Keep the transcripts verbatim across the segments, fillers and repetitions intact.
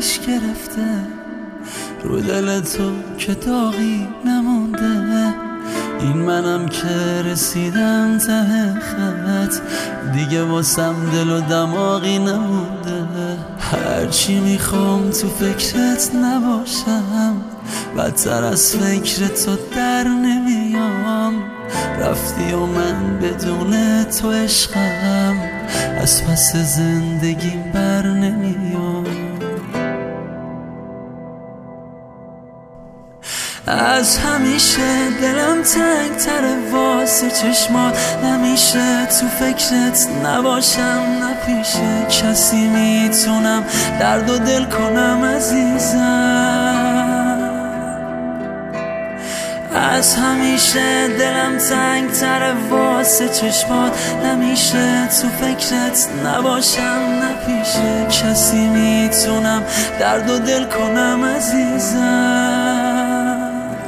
آتیش گرفته رو دل تو که داغی نمونده. این منم که رسیدم ته خط، دیگه واسم دل و دماغی نمونده. هرچی میخوام تو فکرت نباشم، بدتر از فکر تو در نمیام. رفتی و من بدون تو عشقم، از پس زندگیم بر نمیام. از همیشه دلم تنگ تره واسه چشمات، نمیشه تو فکرت نباشم، نپیشه کسی میتونم درد و دل کنم عزیزم. از همیشه دلم تنگ تره واسه چشمات، نمیشه تو فکرت نباشم، نپیشه کسی میتونم درد و دل کنم عزیزم.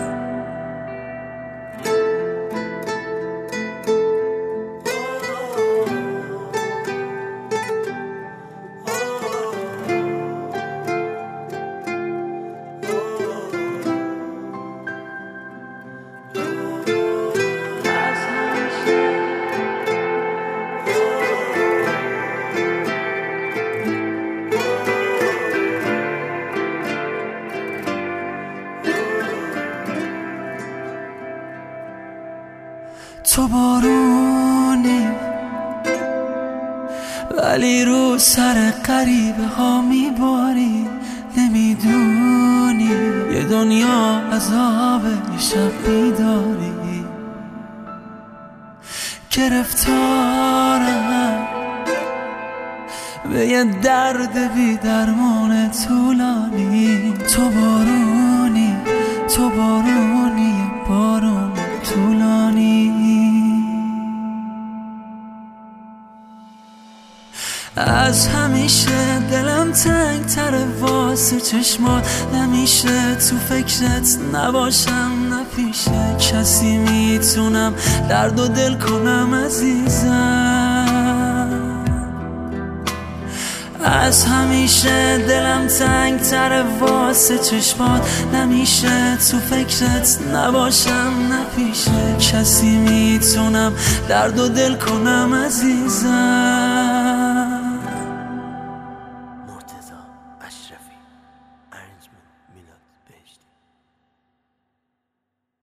تو بارونی ولی رو سر غریبه ها میباری، نمیدونی یه دنیا عذاب شب بیداری. گرفتارم به یه درد بی درمان طولانی. تو بارونی تو بارونی بارون طولانی. از همیشه دلم تنگ تره واسه چشمات، نمیشه تو فکرت نباشم، نپیشه کسی میتونم درد و دل کنم عزیزم. از همیشه دلم تنگ تره واسه چشمات، نمیشه تو فکرت نباشم، نپیشه کسی میتونم درد و دل کنم عزیزم.